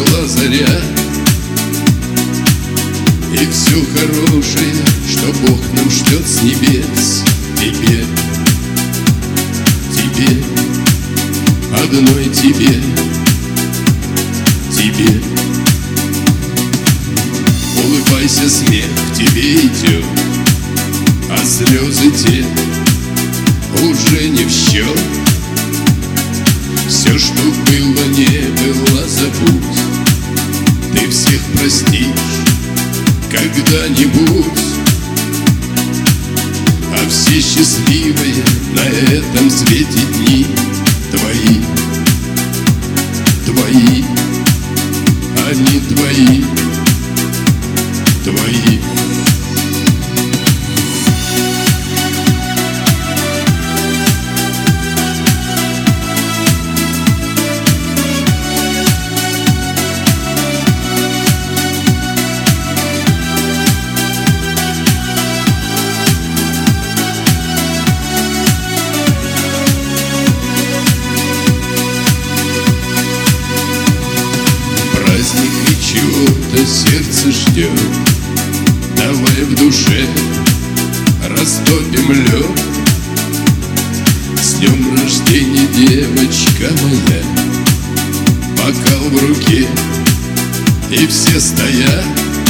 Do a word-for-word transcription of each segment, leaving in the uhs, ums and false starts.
Взошла заря, и все хорошее, что Бог нам шлет с небес, тебе, тебе, одной тебе, тебе. Улыбайся, смех тебе идет, а слезы те уже не в счет. Все, что было, не было, забудь. Ты всех простишь когда-нибудь. А все счастливые на этом свете дни твои, твои, они твои, твои. Праздник и чего-то сердце ждет. Давай в душе растопим лед. С днем рождения, девочка моя. Бокал в руке, и все стоят.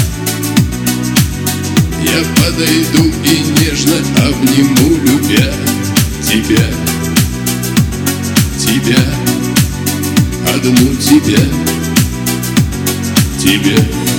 Я подойду и нежно обниму, любя тебя, тебя, одну тебя, тебе.